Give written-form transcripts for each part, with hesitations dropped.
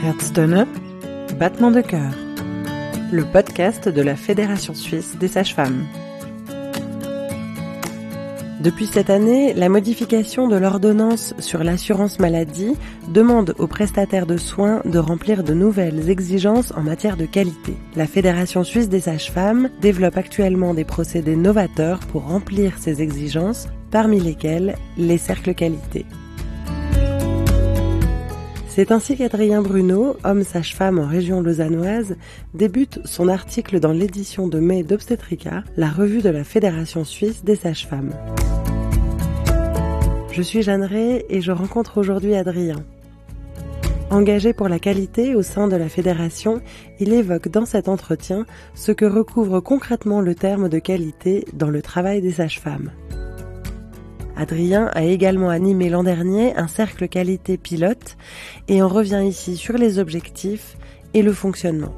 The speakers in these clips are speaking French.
Herzstöne, battement de cœur, le podcast de la Fédération suisse des sages-femmes. Depuis cette année, la modification de l'ordonnance sur l'assurance maladie demande aux prestataires de soins de remplir de nouvelles exigences en matière de qualité. La Fédération suisse des sages-femmes développe actuellement des procédés novateurs pour remplir ces exigences, parmi lesquels les cercles qualité. C'est ainsi qu'Adrien Bruno, homme sage-femme en région lausannoise, débute son article dans l'édition de mai d'Obstétrica, la revue de la Fédération suisse des sages-femmes. Je suis Jeanne Ray et je rencontre aujourd'hui Adrien. Engagé pour la qualité au sein de la Fédération, il évoque dans cet entretien ce que recouvre concrètement le terme de qualité dans le travail des sages-femmes. Adrien a également animé l'an dernier un cercle qualité pilote et on revient ici sur les objectifs et le fonctionnement.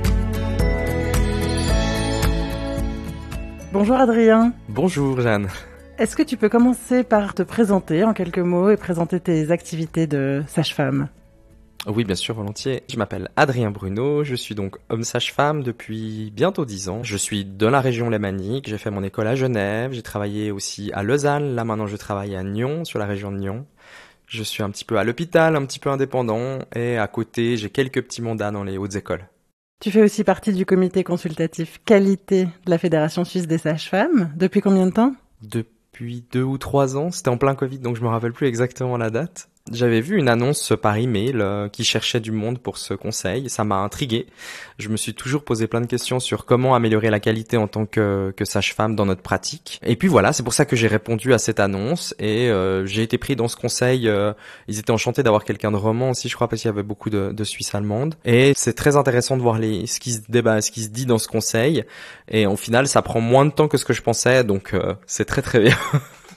Bonjour Adrien. Bonjour Jeanne. Est-ce que tu peux commencer par te présenter en quelques mots et présenter tes activités de sage-femme ? Oui, bien sûr, volontiers. Je m'appelle Adrien Bruno, je suis donc homme sage-femme depuis bientôt 10 ans. Je suis de la région lémanique, j'ai fait mon école à Genève, j'ai travaillé aussi à Lausanne, là maintenant je travaille à Nyon, sur la région de Nyon. Je suis un petit peu à l'hôpital, un petit peu indépendant, et à côté j'ai quelques petits mandats dans les hautes écoles. Tu fais aussi partie du comité consultatif qualité de la Fédération suisse des sages-femmes. Depuis combien de temps ? Depuis 2 ou 3 ans, c'était en plein Covid, donc je me rappelle plus exactement la date. J'avais vu une annonce par email qui cherchait du monde pour ce conseil. Ça m'a intrigué. Je me suis toujours posé plein de questions sur comment améliorer la qualité en tant que sage-femme dans notre pratique. Et puis voilà, c'est pour ça que j'ai répondu à cette annonce et j'ai été pris dans ce conseil. Ils étaient enchantés d'avoir quelqu'un de roman aussi, je crois, parce qu'il y avait beaucoup de Suisses allemandes. Et c'est très intéressant de voir ce qui se dit dans ce conseil. Et au final, ça prend moins de temps que ce que je pensais, donc c'est très très bien.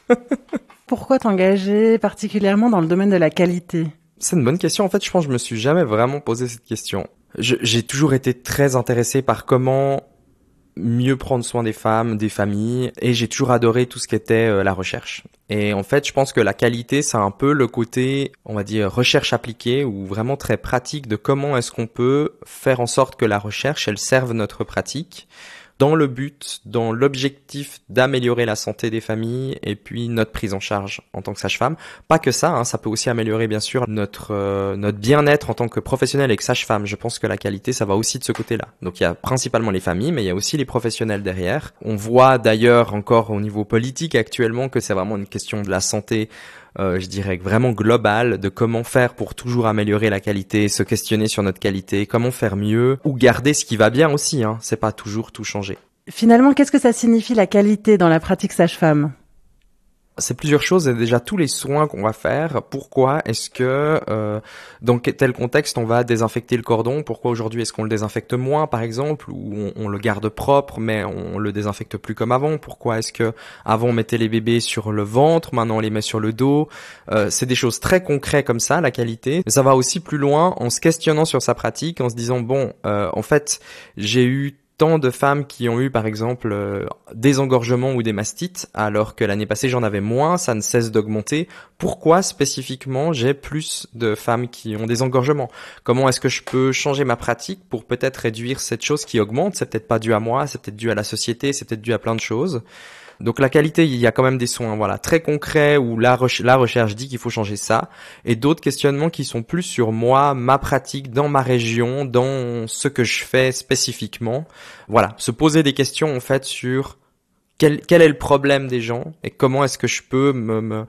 Pourquoi t'engager particulièrement dans le domaine de la qualité ? C'est une bonne question. En fait, je pense que je me suis jamais vraiment posé cette question. J'ai toujours été très intéressé par comment mieux prendre soin des femmes, des familles, et j'ai toujours adoré tout ce qui était la recherche. Et en fait, je pense que la qualité, c'est un peu le côté, on va dire, recherche appliquée ou vraiment très pratique de comment est-ce qu'on peut faire en sorte que la recherche, elle serve notre pratique dans le but, dans l'objectif d'améliorer la santé des familles et puis notre prise en charge en tant que sage-femme. Pas que ça, ça peut aussi améliorer bien sûr notre bien-être en tant que professionnel et que sage-femme. Je pense que la qualité, ça va aussi de ce côté-là. Donc il y a principalement les familles, mais il y a aussi les professionnels derrière. On voit d'ailleurs encore au niveau politique actuellement que c'est vraiment une question de la santé, je dirais vraiment global, de comment faire pour toujours améliorer la qualité, se questionner sur notre qualité, comment faire mieux, ou garder ce qui va bien aussi, c'est pas toujours tout changer. Finalement, qu'est-ce que ça signifie la qualité dans la pratique sage-femme ? C'est plusieurs choses et déjà tous les soins qu'on va faire. Pourquoi est-ce que dans tel contexte on va désinfecter le cordon ? Pourquoi aujourd'hui est-ce qu'on le désinfecte moins par exemple, ou on le garde propre mais on le désinfecte plus comme avant ? Pourquoi est-ce que avant on mettait les bébés sur le ventre, maintenant on les met sur le dos ? C'est des choses très concrètes comme ça, la qualité. Mais ça va aussi plus loin en se questionnant sur sa pratique, en se disant en fait j'ai eu tant de femmes qui ont eu par exemple des engorgements ou des mastites, alors que l'année passée j'en avais moins, ça ne cesse d'augmenter. Pourquoi spécifiquement j'ai plus de femmes qui ont des engorgements ? Comment est-ce que je peux changer ma pratique pour peut-être réduire cette chose qui augmente ? C'est peut-être pas dû à moi, c'est peut-être dû à la société, c'est peut-être dû à plein de choses. Donc la qualité, il y a quand même des soins très concrets où la recherche dit qu'il faut changer ça, et d'autres questionnements qui sont plus sur moi, ma pratique, dans ma région, dans ce que je fais spécifiquement. Voilà, se poser des questions en fait sur quel est le problème des gens et comment est-ce que je peux me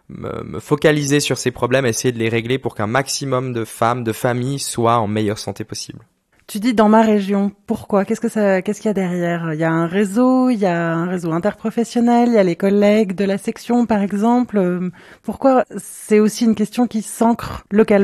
focaliser sur ces problèmes, essayer de les régler pour qu'un maximum de femmes, de familles soient en meilleure santé possible. Tu dis dans ma région, pourquoi ? Qu'est-ce qu'il y a derrière ? Il y a un réseau interprofessionnel, il y a les collègues de la section par exemple. Pourquoi c'est aussi une question qui s'ancre localement ?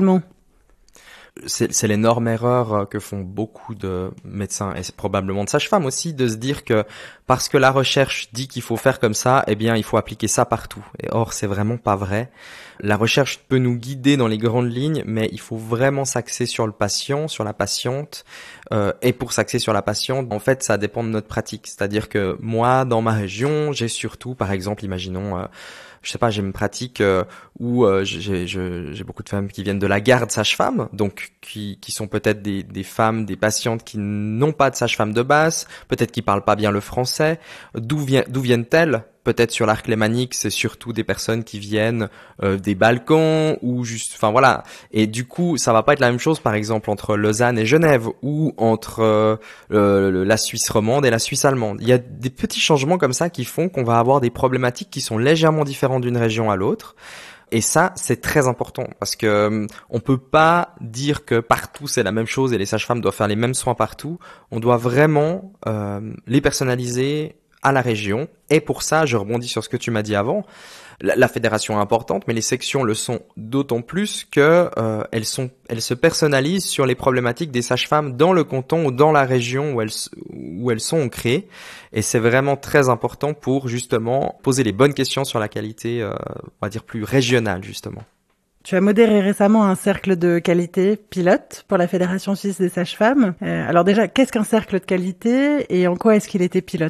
C'est l'énorme erreur que font beaucoup de médecins et probablement de sages-femmes aussi, de se dire que parce que la recherche dit qu'il faut faire comme ça, eh bien il faut appliquer ça partout. Et or c'est vraiment pas vrai. La recherche peut nous guider dans les grandes lignes, mais il faut vraiment s'axer sur le patient, sur la patiente. Et pour s'axer sur la patiente, en fait, ça dépend de notre pratique. C'est-à-dire que moi, dans ma région, j'ai surtout, par exemple, imaginons je sais pas, j'ai une pratique où j'ai beaucoup de femmes qui viennent de la garde sage-femme, donc qui sont peut-être des femmes, des patientes qui n'ont pas de sage-femme de base, peut-être qui parlent pas bien le français. D'où viennent-elles? Peut-être sur l'arc lémanique, c'est surtout des personnes qui viennent des Balkans ou juste, enfin voilà. Et du coup, ça va pas être la même chose, par exemple, entre Lausanne et Genève ou entre la Suisse romande et la Suisse allemande. Il y a des petits changements comme ça qui font qu'on va avoir des problématiques qui sont légèrement différentes d'une région à l'autre. Et ça, c'est très important parce que on peut pas dire que partout c'est la même chose et les sages-femmes doivent faire les mêmes soins partout. On doit vraiment les personnaliser à la région. Et pour ça, je rebondis sur ce que tu m'as dit avant. La fédération est importante, mais les sections le sont d'autant plus que elles se personnalisent sur les problématiques des sages-femmes dans le canton ou dans la région où elles sont créées. Et c'est vraiment très important pour justement poser les bonnes questions sur la qualité, on va dire plus régionale justement. Tu as modéré récemment un cercle de qualité pilote pour la Fédération suisse des sages-femmes. Alors déjà, qu'est-ce qu'un cercle de qualité et en quoi est-ce qu'il était pilote ?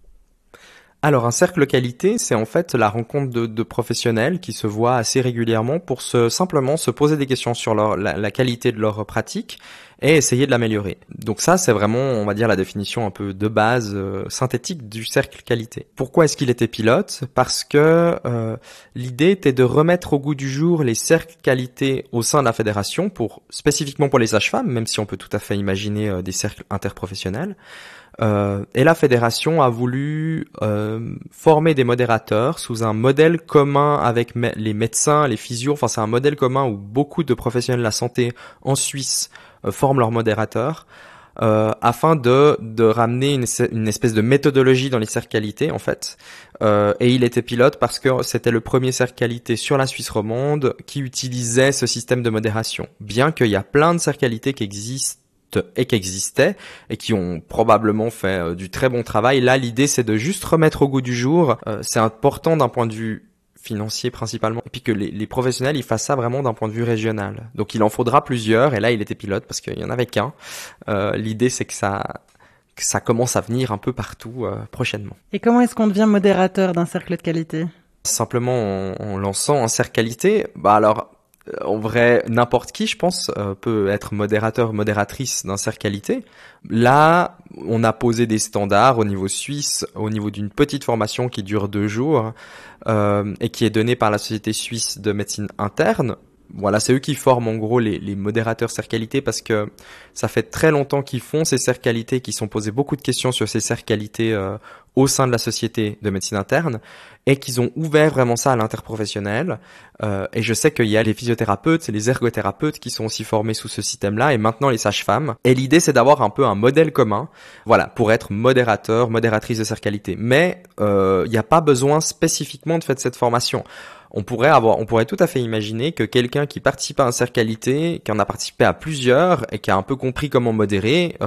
Alors un cercle qualité, c'est en fait la rencontre de professionnels qui se voient assez régulièrement pour simplement se poser des questions sur la qualité de leur pratique et essayer de l'améliorer. Donc ça, c'est vraiment, on va dire, la définition un peu de base synthétique du cercle qualité. Pourquoi est-ce qu'il était pilote ? Parce que l'idée était de remettre au goût du jour les cercles qualité au sein de la fédération, spécifiquement pour les sages-femmes, même si on peut tout à fait imaginer des cercles interprofessionnels. Et la fédération a voulu former des modérateurs sous un modèle commun avec les médecins, les physios. Enfin, c'est un modèle commun où beaucoup de professionnels de la santé en Suisse forment leurs modérateurs afin de ramener une espèce de méthodologie dans les cercles qualité en fait. Et il était pilote parce que c'était le premier cercle qualité sur la Suisse romande qui utilisait ce système de modération. Bien qu'il y a plein de cercles qualité qui existaient et qui ont probablement fait du très bon travail. Là, l'idée, c'est de juste remettre au goût du jour. C'est important d'un point de vue financier principalement, et puis que les professionnels ils fassent ça vraiment d'un point de vue régional. Donc il en faudra plusieurs, et là il était pilote parce qu'il y en avait qu'un. L'idée, c'est que ça commence à venir un peu partout prochainement. Et comment est-ce qu'on devient modérateur d'un cercle de qualité ? Simplement en lançant un cercle qualité. Alors en vrai, n'importe qui, je pense, peut être modérateur, modératrice d'un cercle qualité. Là, on a posé des standards au niveau suisse, au niveau d'une petite formation qui dure 2 jours et qui est donnée par la Société suisse de médecine interne. Voilà, c'est eux qui forment en gros les modérateurs cercle qualité parce que ça fait très longtemps qu'ils font ces cercles qualité, qu'ils sont posés beaucoup de questions sur ces cercles qualité au sein de la Société de médecine interne et qu'ils ont ouvert vraiment ça à l'interprofessionnel. Et je sais qu'il y a les physiothérapeutes et les ergothérapeutes qui sont aussi formés sous ce système-là et maintenant les sages-femmes. Et l'idée, c'est d'avoir un peu un modèle commun, voilà, pour être modérateur, modératrice de cercle qualité. Mais il n'y a pas besoin spécifiquement de faire cette formation. On pourrait tout à fait imaginer que quelqu'un qui participe à un cercle qualité, qui en a participé à plusieurs et qui a un peu compris comment modérer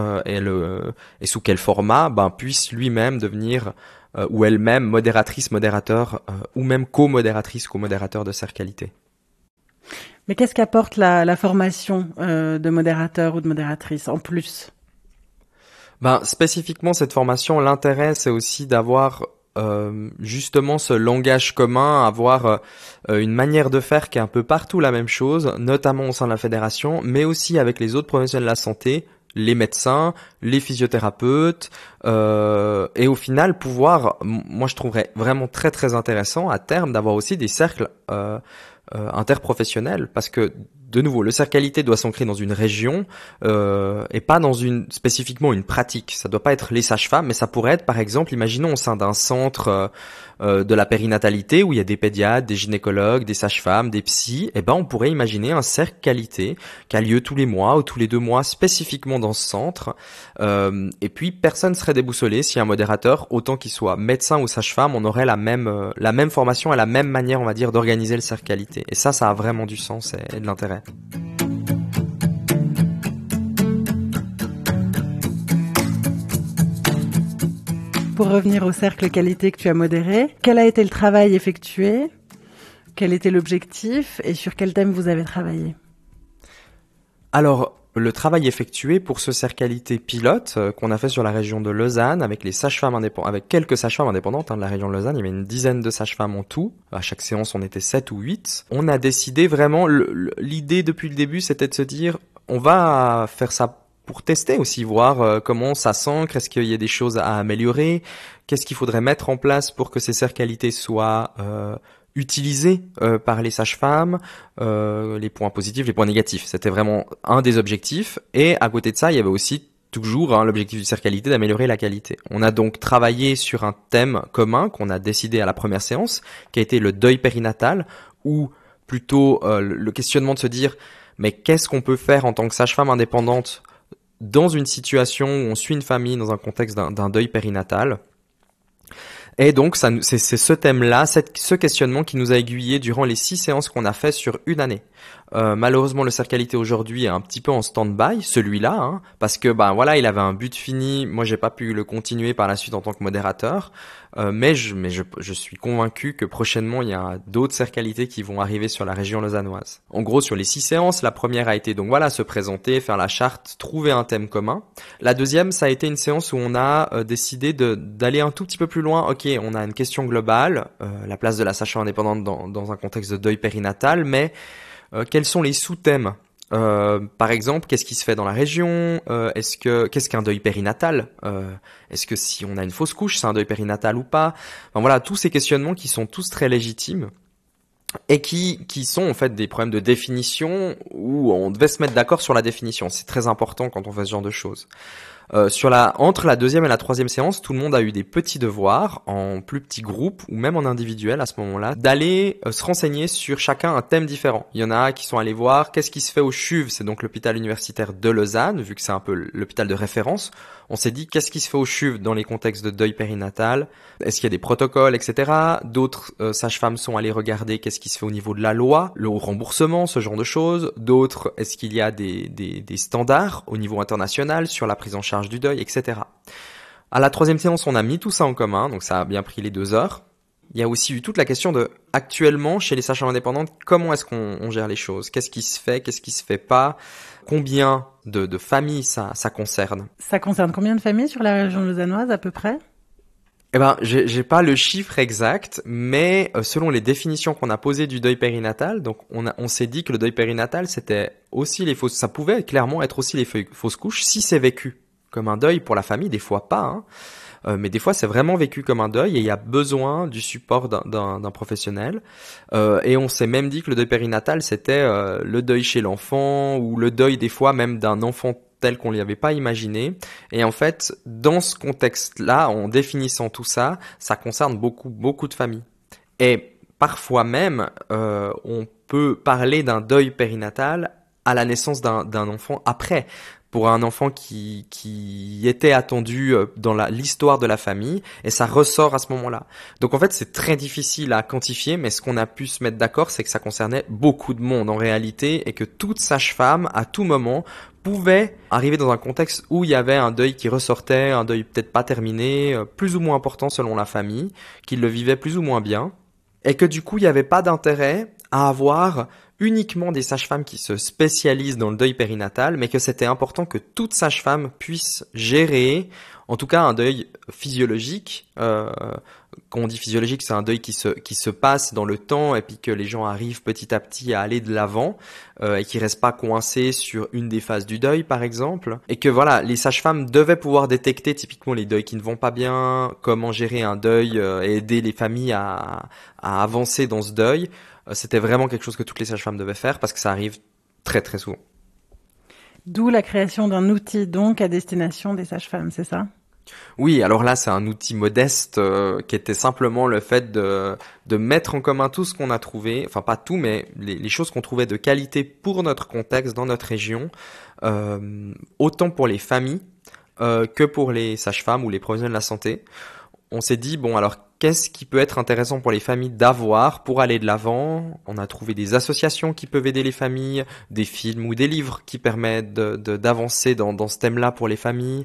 et sous quel format, puisse lui-même devenir ou elle-même modératrice, modérateur ou même co-modératrice, co-modérateur de cercle qualité. Mais qu'est-ce qu'apporte la formation de modérateur ou de modératrice en plus ? Spécifiquement cette formation, l'intérêt c'est aussi d'avoir justement ce langage commun, avoir une manière de faire qui est un peu partout la même chose, notamment au sein de la fédération, mais aussi avec les autres professionnels de la santé, les médecins, les physiothérapeutes, et au final pouvoir, moi je trouverais vraiment très très intéressant à terme d'avoir aussi des cercles interprofessionnels, parce que de nouveau, le cercle qualité doit s'ancrer dans une région et pas dans spécifiquement une pratique. Ça doit pas être les sages-femmes, mais ça pourrait être, par exemple, imaginons au sein d'un centre de la périnatalité où il y a des pédiatres, des gynécologues, des sages-femmes, des psys. On pourrait imaginer un cercle qualité qui a lieu tous les mois ou tous les 2 mois spécifiquement dans ce centre. Et puis personne serait déboussolé si un modérateur, autant qu'il soit médecin ou sage-femme, on aurait la même formation et la même manière, on va dire, d'organiser le cercle qualité. Et ça a vraiment du sens et de l'intérêt. Pour revenir au cercle qualité que tu as modéré, quel a été le travail effectué ? Quel était l'objectif et sur quel thème vous avez travaillé ? Alors, le travail effectué pour ce cercle qualité pilote qu'on a fait sur la région de Lausanne avec les sages-femmes indépendantes, avec quelques sages-femmes indépendantes de la région de Lausanne, il y avait une dizaine de sages-femmes en tout. À chaque séance, on était 7 ou 8. On a décidé vraiment, l'idée depuis le début, c'était de se dire, on va faire ça pour tester aussi, voir comment ça s'ancre, est-ce qu'il y a des choses à améliorer, qu'est-ce qu'il faudrait mettre en place pour que ces cercles qualité soient utilisés par les sages-femmes, les points positifs, les points négatifs. C'était vraiment un des objectifs. Et à côté de ça, il y avait aussi toujours l'objectif du cercle qualité d'améliorer la qualité. On a donc travaillé sur un thème commun qu'on a décidé à la première séance, qui a été le deuil périnatal, ou plutôt le questionnement de se dire mais qu'est-ce qu'on peut faire en tant que sage-femme indépendante dans une situation où on suit une famille dans un contexte d'un deuil périnatal. Et donc, c'est ce thème-là, ce questionnement qui nous a aiguillés durant les 6 séances qu'on a fait sur une année. Malheureusement, le cercle qualité aujourd'hui est un petit peu en stand-by, celui-là, parce que voilà, il avait un but fini. Moi, j'ai pas pu le continuer par la suite en tant que modérateur, mais je suis convaincu que prochainement il y a d'autres cercles qualité qui vont arriver sur la région lausannoise. En gros, sur les 6 séances, la première a été donc se présenter, faire la charte, trouver un thème commun. La deuxième, ça a été une séance où on a décidé d'aller un tout petit peu plus loin. Ok, on a une question globale, la place de la sage-femme indépendante dans un contexte de deuil périnatal, mais quels sont les sous-thèmes? Par exemple, qu'est-ce qui se fait dans la région? Qu'est-ce qu'un deuil périnatal? Est-ce que si on a une fausse couche, c'est un deuil périnatal ou pas? Enfin, voilà, tous ces questionnements qui sont tous très légitimes et qui sont en fait des problèmes de définition où on devait se mettre d'accord sur la définition. C'est très important quand on fait ce genre de choses. Entre la deuxième et la troisième séance, tout le monde a eu des petits devoirs en plus petits groupes ou même en individuel à ce moment-là, d'aller se renseigner sur chacun un thème différent. Il y en a qui sont allés voir qu'est-ce qui se fait au CHUV, c'est donc l'hôpital universitaire de Lausanne, vu que c'est un peu l'hôpital de référence. On s'est dit qu'est-ce qui se fait au CHUV dans les contextes de deuil périnatal, est-ce qu'il y a des protocoles, etc. D'autres sages-femmes sont allées regarder qu'est-ce qui se fait au niveau de la loi, le remboursement, ce genre de choses. D'autres, est-ce qu'il y a des standards au niveau international sur la prise en charge du deuil, etc. À la troisième séance, on a mis tout ça en commun, donc ça a bien pris les 2 heures. Il y a aussi eu toute la question de, actuellement, chez les sages-femmes indépendantes, comment est-ce qu'on gère les choses? Qu'est-ce qui se fait? Qu'est-ce qui se fait pas? Combien de familles ça concerne? Ça concerne combien de familles sur la région lausannoise, à peu près? J'ai pas le chiffre exact, mais selon les définitions qu'on a posées du deuil périnatal, donc on s'est dit que le deuil périnatal, c'était aussi ça pouvait clairement être aussi les fausses couches si c'est vécu comme un deuil pour la famille, des fois pas, mais des fois c'est vraiment vécu comme un deuil et il y a besoin du support d'un professionnel. Et on s'est même dit que le deuil périnatal c'était le deuil chez l'enfant ou le deuil des fois même d'un enfant tel qu'on l'y avait pas imaginé. Et en fait, dans ce contexte-là, en définissant tout ça, ça concerne beaucoup de familles. Et parfois même, on peut parler d'un deuil périnatal à la naissance d'un enfant après. Pour un enfant qui était attendu dans l'histoire de la famille, et ça ressort à ce moment-là. Donc en fait, c'est très difficile à quantifier, mais ce qu'on a pu se mettre d'accord, c'est que ça concernait beaucoup de monde en réalité, et que toute sage-femme, à tout moment, pouvait arriver dans un contexte où il y avait un deuil qui ressortait, un deuil peut-être pas terminé, plus ou moins important selon la famille, qu'il le vivait plus ou moins bien, et que du coup, il n'y avait pas d'intérêt à avoir uniquement des sages-femmes qui se spécialisent dans le deuil périnatal, mais que c'était important que toute sage-femme puisse gérer, en tout cas un deuil physiologique. Quand on dit physiologique, c'est un deuil qui se passe dans le temps et puis que les gens arrivent petit à petit à aller de l'avant et qui restent pas coincés sur une des phases du deuil, par exemple. Et que voilà, les sages-femmes devaient pouvoir détecter typiquement les deuils qui ne vont pas bien, comment gérer un deuil et aider les familles à avancer dans ce deuil. C'était vraiment quelque chose que toutes les sages-femmes devaient faire parce que ça arrive très très souvent. D'où la création d'un outil donc à destination des sages-femmes, c'est ça ? Oui, alors là c'est un outil modeste qui était simplement le fait de mettre en commun tout ce qu'on a trouvé, enfin pas tout mais les choses qu'on trouvait de qualité pour notre contexte, dans notre région, autant pour les familles que pour les sages-femmes ou les professionnels de la santé. On s'est dit, bon alors qu'est-ce qui peut être intéressant pour les familles d'avoir pour aller de l'avant? On a trouvé des associations qui peuvent aider les familles, des films ou des livres qui permettent d'avancer dans ce thème-là pour les familles.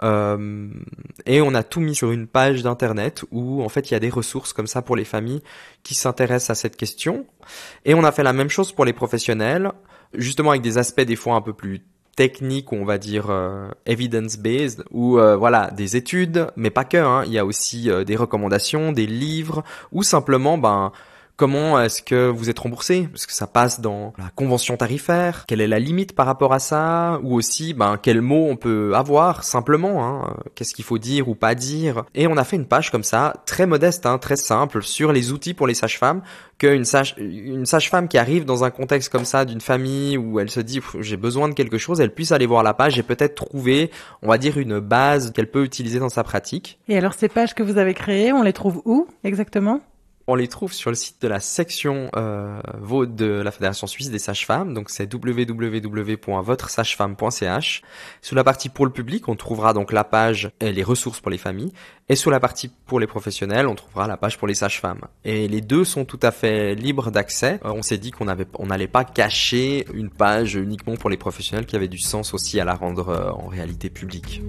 Et on a tout mis sur une page d'internet où en fait il y a des ressources comme ça pour les familles qui s'intéressent à cette question. Et on a fait la même chose pour les professionnels, justement avec des aspects des fois un peu plus techniques, ou on va dire evidence-based, ou voilà, des études, mais pas que, hein. Il y a aussi des recommandations, des livres, ou simplement comment est-ce que vous êtes remboursé? Est-ce que ça passe dans la convention tarifaire? Quelle est la limite par rapport à ça? Ou aussi, quels mots on peut avoir simplement, hein? Qu'est-ce qu'il faut dire ou pas dire? Et on a fait une page comme ça, très modeste, hein, très simple, sur les outils pour les sages-femmes, une sage-femme qui arrive dans un contexte comme ça, d'une famille où elle se dit j'ai besoin de quelque chose, elle puisse aller voir la page et peut-être trouver, on va dire, une base qu'elle peut utiliser dans sa pratique. Et alors ces pages que vous avez créées, on les trouve où exactement ? On les trouve sur le site de la section Vaud de la Fédération Suisse des Sages-Femmes, donc c'est www.votresagefemme.ch. Sous la partie pour le public, on trouvera donc la page et les ressources pour les familles, et sous la partie pour les professionnels, on trouvera la page pour les sages-femmes. Et les deux sont tout à fait libres d'accès. On s'est dit qu'on n'allait pas cacher une page uniquement pour les professionnels, qui avait du sens aussi à la rendre en réalité publique.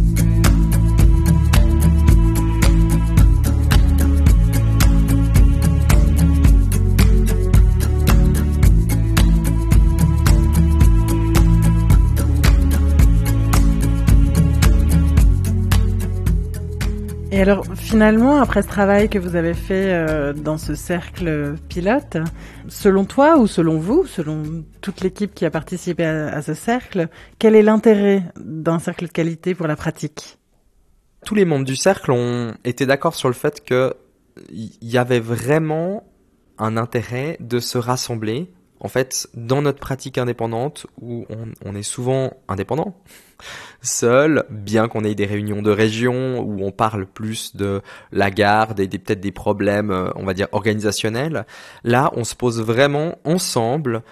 Et alors, finalement, après ce travail que vous avez fait dans ce cercle pilote, selon toi ou selon vous, selon toute l'équipe qui a participé à ce cercle, quel est l'intérêt d'un cercle de qualité pour la pratique ? Tous les membres du cercle ont été d'accord sur le fait qu'il y avait vraiment un intérêt de se rassembler, en fait, dans notre pratique indépendante, où on est souvent indépendant, seul, bien qu'on ait des réunions de région où on parle plus de la garde et peut-être des problèmes, on va dire, organisationnels. Là, on se pose vraiment ensemble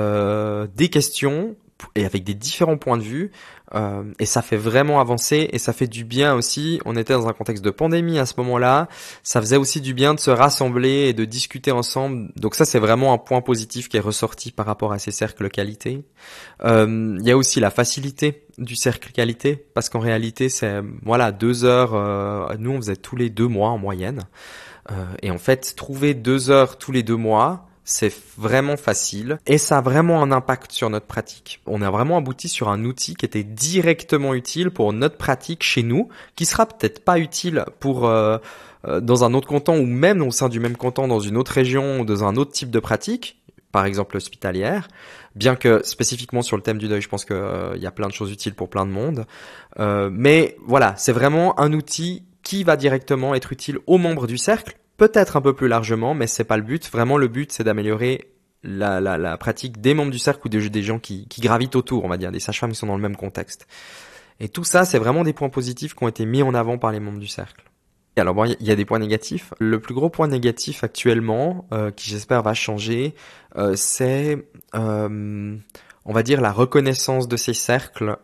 des questions et avec des différents points de vue, et ça fait vraiment avancer et ça fait du bien aussi. On était dans un contexte de pandémie à ce moment-là, ça faisait aussi du bien de se rassembler et de discuter ensemble. Donc ça, c'est vraiment un point positif qui est ressorti par rapport à ces cercles qualité. Il y a aussi la facilité du cercle qualité, parce qu'en réalité, c'est 2 heures. Nous, on faisait tous les 2 mois en moyenne, et en fait, trouver 2 heures tous les 2 mois, c'est vraiment facile et ça a vraiment un impact sur notre pratique. On a vraiment abouti sur un outil qui était directement utile pour notre pratique chez nous, qui sera peut-être pas utile pour dans un autre canton, ou même au sein du même canton dans une autre région ou dans un autre type de pratique, par exemple hospitalière, bien que spécifiquement sur le thème du deuil, je pense que y a plein de choses utiles pour plein de monde. Mais voilà, c'est vraiment un outil qui va directement être utile aux membres du cercle, peut-être un peu plus largement, mais c'est pas le but. Vraiment, le but, c'est d'améliorer la pratique des membres du cercle ou des gens qui gravitent autour, on va dire, des sages-femmes qui sont dans le même contexte. Et tout ça, c'est vraiment des points positifs qui ont été mis en avant par les membres du cercle. Et alors bon, il y a des points négatifs. Le plus gros point négatif actuellement, qui j'espère va changer, c'est, on va dire, la reconnaissance de ces cercles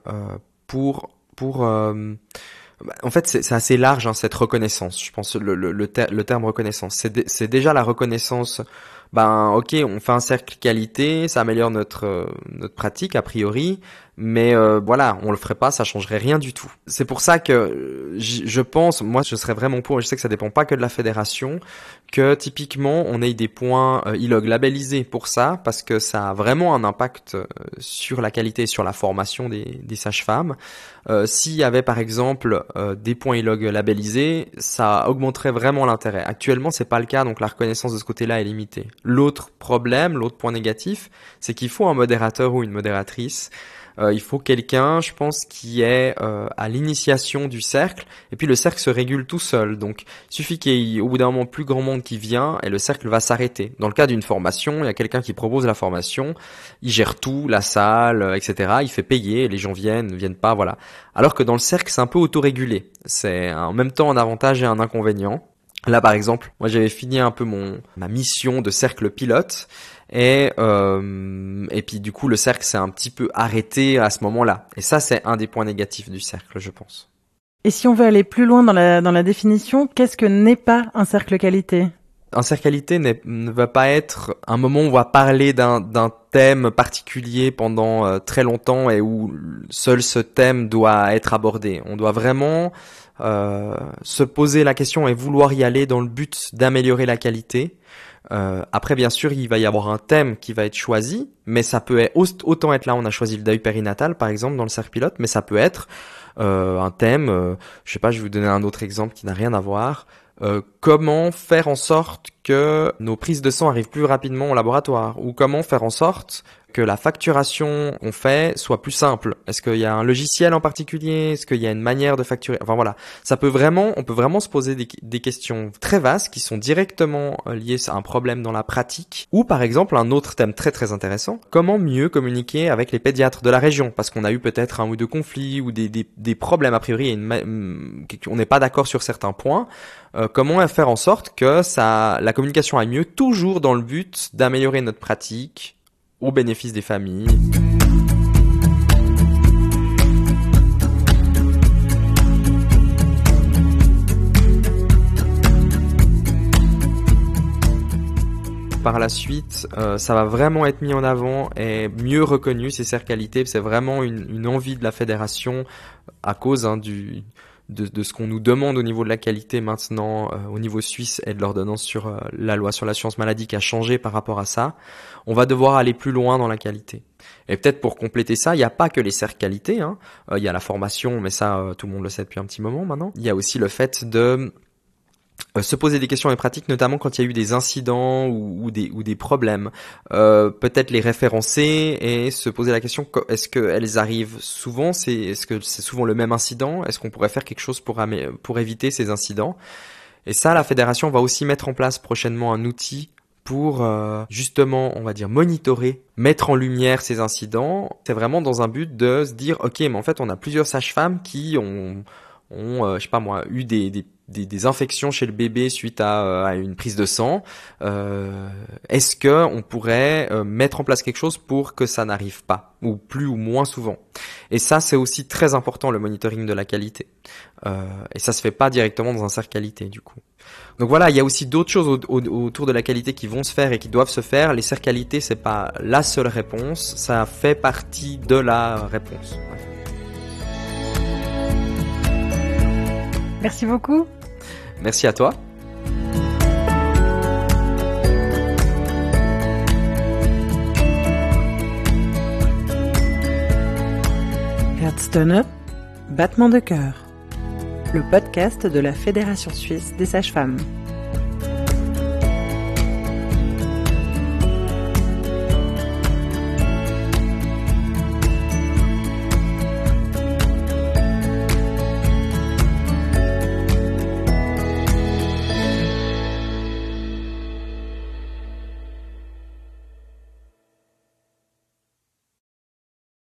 en fait, c'est assez large, hein, cette reconnaissance. Je pense le terme reconnaissance, c'est déjà la reconnaissance. Ok, on fait un cercle qualité, ça améliore notre pratique a priori, mais on le ferait pas, ça changerait rien du tout. C'est pour ça que je pense, moi, je serais vraiment pour, et je sais que ça dépend pas que de la fédération, que typiquement on ait des points ILOG labellisés pour ça, parce que ça a vraiment un impact sur la qualité et sur la formation des sages-femmes. S'il y avait par exemple des points ILOG labellisés, ça augmenterait vraiment l'intérêt. Actuellement, c'est pas le cas, donc la reconnaissance de ce côté-là est limitée. L'autre point négatif, c'est qu'il faut un modérateur ou une modératrice. Il faut quelqu'un, je pense, qui est à l'initiation du cercle, et puis le cercle se régule tout seul. Donc, il suffit qu'il y ait au bout d'un moment plus grand monde qui vient, et le cercle va s'arrêter. Dans le cas d'une formation, il y a quelqu'un qui propose la formation, il gère tout, la salle, etc. Il fait payer, les gens viennent pas, voilà. Alors que dans le cercle, c'est un peu autorégulé. C'est en même temps un avantage et un inconvénient. Là, par exemple, moi, j'avais fini un peu ma mission de cercle pilote. Et puis du coup le cercle s'est un petit peu arrêté à ce moment-là. Et ça, c'est un des points négatifs du cercle, je pense. Et si on veut aller plus loin dans la définition, qu'est-ce que n'est pas un cercle qualité ? Un cercle qualité ne va pas être un moment où on va parler d'un thème particulier pendant très longtemps et où seul ce thème doit être abordé. On doit vraiment se poser la question et vouloir y aller dans le but d'améliorer la qualité. Après, bien sûr, il va y avoir un thème qui va être choisi, mais ça peut être, autant être là, on a choisi le deuil périnatal, par exemple, dans le cercle pilote, mais ça peut être un thème, je sais pas, je vais vous donner un autre exemple qui n'a rien à voir. Comment faire en sorte que nos prises de sang arrivent plus rapidement au laboratoire, ou comment faire en sorte que la facturation qu'on fait soit plus simple. Est-ce qu'il y a un logiciel en particulier? Est-ce qu'il y a une manière de facturer? Enfin voilà, on peut vraiment se poser des questions très vastes qui sont directement liées à un problème dans la pratique. Ou par exemple, un autre thème très très intéressant, comment mieux communiquer avec les pédiatres de la région? Parce qu'on a eu peut-être un ou deux conflits ou des problèmes, a priori, on n'est pas d'accord sur certains points. Comment faire en sorte que la communication aille mieux, toujours dans le but d'améliorer notre pratique au bénéfice des familles. Par la suite, ça va vraiment être mis en avant et mieux reconnu, ces cercles qualité. C'est vraiment une envie de la fédération à cause de ce qu'on nous demande au niveau de la qualité maintenant, au niveau suisse, et de l'ordonnance sur la loi sur l'assurance maladie qui a changé par rapport à ça. On va devoir aller plus loin dans la qualité. Et peut-être pour compléter ça, il n'y a pas que les cercles qualité, hein. Il y a la formation, mais ça, tout le monde le sait depuis un petit moment maintenant. Il y a aussi le fait de se poser des questions et pratiques, notamment quand il y a eu des incidents ou des problèmes. Peut-être les référencer et se poser la question, est-ce qu'elles arrivent souvent? Est-ce que c'est souvent le même incident? Est-ce qu'on pourrait faire quelque chose pour éviter ces incidents? Et ça, la fédération va aussi mettre en place prochainement un outil pour justement, on va dire, monitorer, mettre en lumière ces incidents. C'est vraiment dans un but de se dire, ok, mais en fait, on a plusieurs sages-femmes qui ont je sais pas moi, eu des infections chez le bébé suite à une prise de sang. Est-ce que on pourrait mettre en place quelque chose pour que ça n'arrive pas, ou plus ou moins souvent? Et ça, c'est aussi très important, le monitoring de la qualité. Et ça se fait pas directement dans un cercle qualité, du coup. Donc voilà, il y a aussi d'autres choses autour de la qualité qui vont se faire et qui doivent se faire. Les cercles qualité, c'est pas la seule réponse, ça fait partie de la réponse. Ouais. Merci beaucoup. Merci à toi. Herzstöne, battement de cœur. Le podcast de la Fédération suisse des sages-femmes.